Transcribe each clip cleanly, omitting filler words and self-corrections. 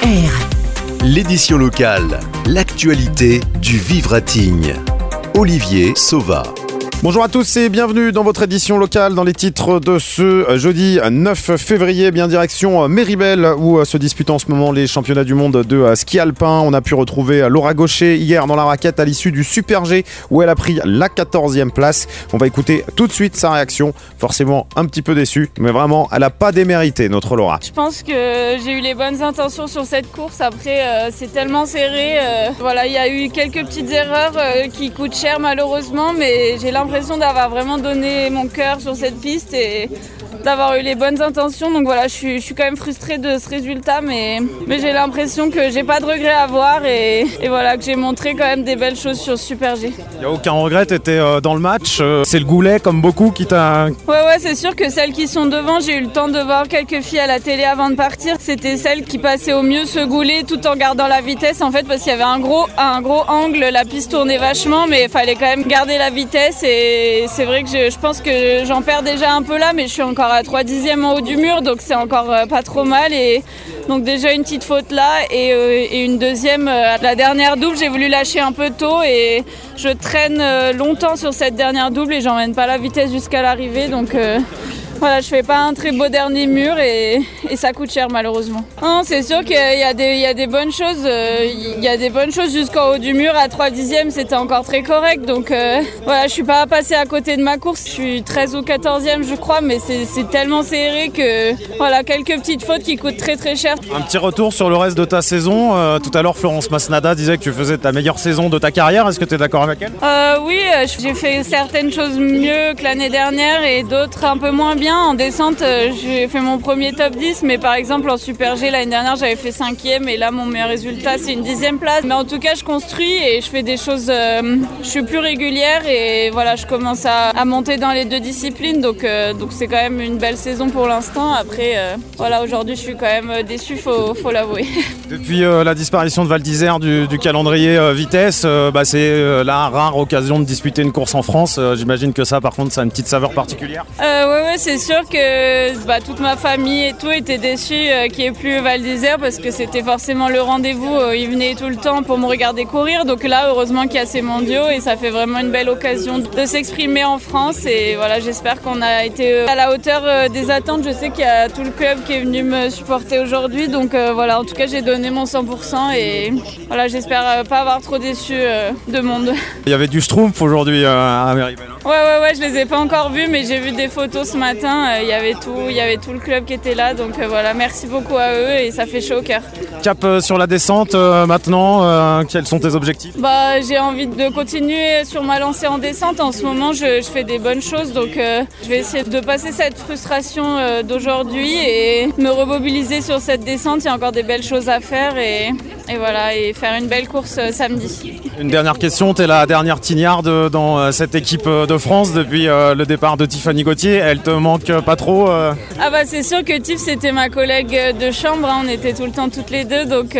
R. L'édition locale, l'actualité du Vivre à Tignes. Olivier Sauva. Bonjour à tous et bienvenue dans votre édition locale. Dans les titres de ce jeudi 9 février, bien direction Méribel où se disputent en ce moment les championnats du monde de ski alpin. On a pu retrouver Laura Gaucher hier dans la raquette à l'issue du Super G où elle a pris la 14e place. On va écouter tout de suite sa réaction. Forcément un petit peu déçue, mais vraiment elle n'a pas démérité notre Laura. Je pense que j'ai eu les bonnes intentions sur cette course. Après c'est tellement serré. Il y a eu quelques petites erreurs qui coûtent cher malheureusement, mais j'ai l'impression d'avoir vraiment donné mon cœur sur cette piste et d'avoir eu les bonnes intentions. Donc voilà, je suis quand même frustrée de ce résultat, mais j'ai l'impression que j'ai pas de regrets à avoir et voilà, que j'ai montré quand même des belles choses sur Super G. Il n'y a aucun regret, tu étais dans le match, c'est le goulet comme beaucoup qui t'a... Ouais, c'est sûr que celles qui sont devant, j'ai eu le temps de voir quelques filles à la télé avant de partir. C'était celles qui passaient au mieux ce goulet tout en gardant la vitesse en fait, parce qu'il y avait un gros angle, la piste tournait vachement, mais il fallait quand même garder la vitesse et c'est vrai que je pense que j'en perds déjà un peu là, mais je suis encore à 3/10 en haut du mur, donc c'est encore pas trop mal. Et donc déjà une petite faute là et une deuxième, la dernière double, j'ai voulu lâcher un peu tôt et je traîne longtemps sur cette dernière double et j'emmène pas la vitesse jusqu'à l'arrivée, donc voilà, je fais pas un très beau dernier mur et ça coûte cher malheureusement. Non, c'est sûr qu'il y a des bonnes choses. Il y a des bonnes choses jusqu'en haut du mur. À 3/10, c'était encore très correct. Donc voilà, je suis pas passée à côté de ma course. Je suis 13 ou 14e, je crois, mais c'est tellement serré que voilà, quelques petites fautes qui coûtent très très cher. Un petit retour sur le reste de ta saison. Tout à l'heure, Florence Masnada disait que tu faisais ta meilleure saison de ta carrière. Est-ce que tu es d'accord avec elle ? Oui, j'ai fait certaines choses mieux que l'année dernière et d'autres un peu moins bien. En descente, j'ai fait mon premier top 10, mais par exemple en Super G l'année dernière, j'avais fait 5e et là mon meilleur résultat c'est une 10e place. Mais en tout cas, je construis et je fais des choses, je suis plus régulière et voilà, je commence à monter dans les deux disciplines, donc c'est quand même une belle saison pour l'instant. Après, voilà, aujourd'hui je suis quand même déçue, faut l'avouer. Depuis la disparition de Val d'Isère du calendrier vitesse, c'est la rare occasion de disputer une course en France. J'imagine que ça, par contre, ça a une petite saveur particulière. Ouais, c'est sûr que toute ma famille et tout était déçue qu'il n'y ait plus Val d'Isère parce que c'était forcément le rendez-vous. Ils venaient tout le temps pour me regarder courir. Donc là, heureusement qu'il y a ces mondiaux et ça fait vraiment une belle occasion de s'exprimer en France. Et voilà, j'espère qu'on a été à la hauteur des attentes. Je sais qu'il y a tout le club qui est venu me supporter aujourd'hui. Donc voilà, en tout cas, j'ai donné mon 100% et voilà, j'espère pas avoir trop déçu de monde. Il y avait du Schtroumpf aujourd'hui à Méribel. Ouais, je les ai pas encore vus, mais j'ai vu des photos ce matin. Il y avait tout le club qui était là, donc voilà, merci beaucoup à eux et ça fait chaud au cœur. Cap sur la descente maintenant, quels sont tes objectifs ? J'ai envie de continuer sur ma lancée en descente. En ce moment, je fais des bonnes choses, donc je vais essayer de passer cette frustration d'aujourd'hui et me remobiliser sur cette descente. Il y a encore des belles choses à faire et voilà, et faire une belle course samedi. Une dernière question, tu es la dernière tignarde dans cette équipe de France depuis le départ de Tiffany Gauthier. Elle te manque pas trop c'est sûr que Tiff c'était ma collègue de chambre, on était tout le temps toutes les deux, donc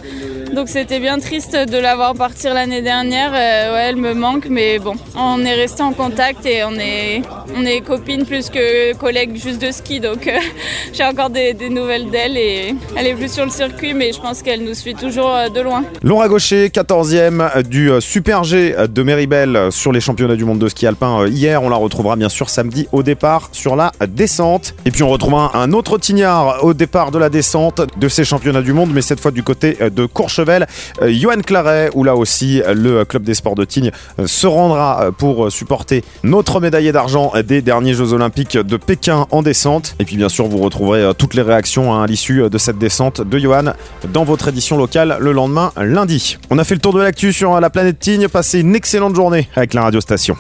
c'était bien triste de la voir partir l'année dernière. Elle me manque, mais bon, on est resté en contact et on est copines plus que collègues juste de ski, donc j'ai encore des nouvelles d'elle et elle est plus sur le circuit, mais je pense qu'elle nous suit toujours de loin. Laura Gaucher, 14e du Super G de Méribel sur les championnats du monde de ski alpin hier. On la retrouvera bien sûr samedi au départ sur la descente. Et puis on retrouvera un autre tignard au départ de la descente de ces championnats du monde, mais cette fois du côté de Courchevel. Johan Claret, où là aussi le club des sports de Tignes se rendra pour supporter notre médaillé d'argent des derniers Jeux Olympiques de Pékin en descente. Et puis bien sûr vous retrouverez toutes les réactions à l'issue de cette descente de Johan dans votre édition locale le lendemain lundi. On a fait le tour de l'actu sur la planète Tignes. Passez une excellente journée avec la radiostation.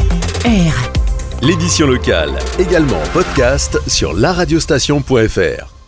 R. L'édition locale, également en podcast sur laradiostation.fr.